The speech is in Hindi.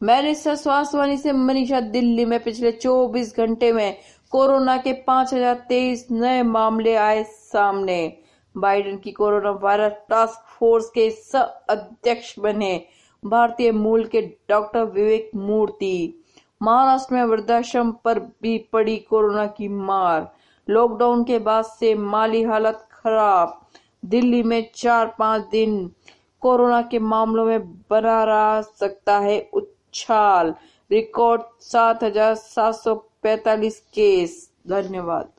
मैंने स्वास्थ्यवाणी से मनीषा। दिल्ली में पिछले 24 घंटे में कोरोना के 5023 नए मामले आए सामने। बाइडेन की कोरोना वायरस टास्क फोर्स के अध्यक्ष बने भारतीय मूल के डॉक्टर विवेक मूर्ति। महाराष्ट्र में वृद्धाश्रम पर भी पड़ी कोरोना की मार। लॉकडाउन के बाद से माली हालत खराब। दिल्ली में 4-5 दिन कोरोना के मामलों में बना रह सकता है उछाल। Record 7,745 case. धन्यवाद।